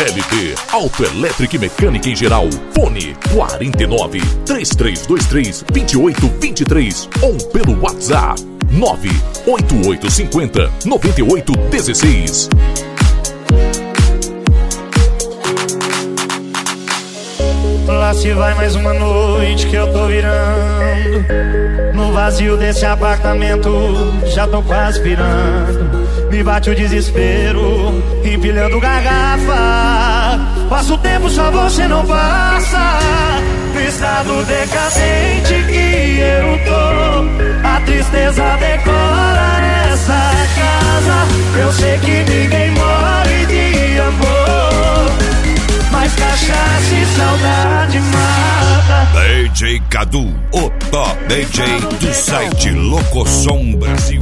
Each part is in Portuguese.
LT Autoelétrica e Mecânica em Geral. Fone 49 3323 2823 ou pelo WhatsApp 98850 9816. Lá se vai mais uma noite que eu tô virando. No vazio desse apartamento já tô quase pirando. Me bate o desespero, empilhando garrafa. Passa o tempo, só você não passa. No estado decadente que eu tô, a tristeza decora essa casa. Eu sei que ninguém morre de amor, mas cachaça e saudade mata. DJ Cadu, o top DJ do site Locosom Brasil.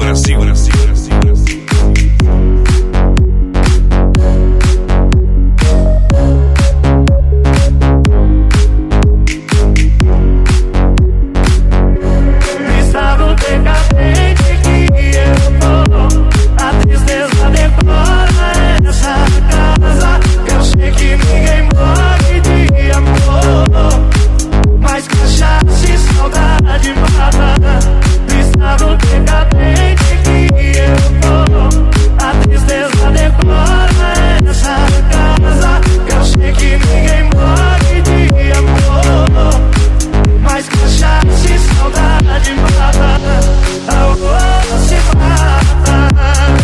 Estado decadente que eu tô, a tristeza decora essa casa. Eu sei que ninguém morre de amor, mas cachaça e saudade mata. Estado decadente que eu tô, a tristeza decora essa casa. Eu sei que ninguém morre de amor, mas cachaça e saudade mata. Amor se mata.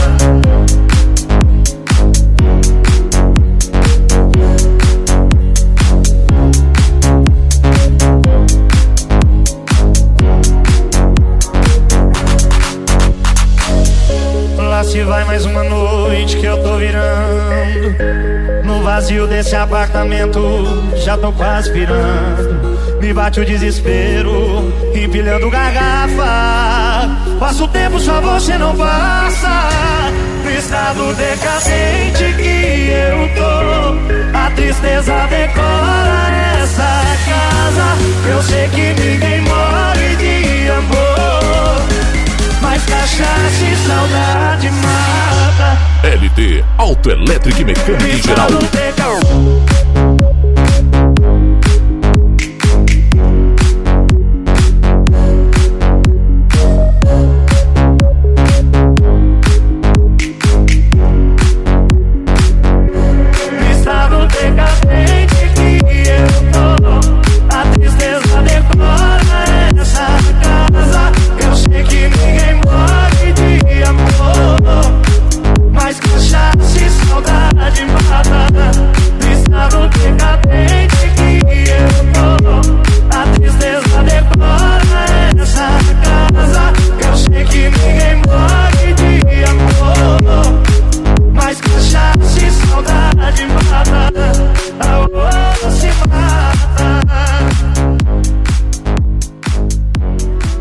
Lá se vai mais uma noite que eu tô virando. No vazio desse apartamento já tô quase pirando. Me bate o desespero, empilhando garrafa. Passa o tempo, só você não passa. No estado decadente que eu tô, a tristeza decora essa casa. Eu sei que ninguém morre de amor, mas cachaça e saudade mata. LT Autoelétrica e Mecânica em Geral.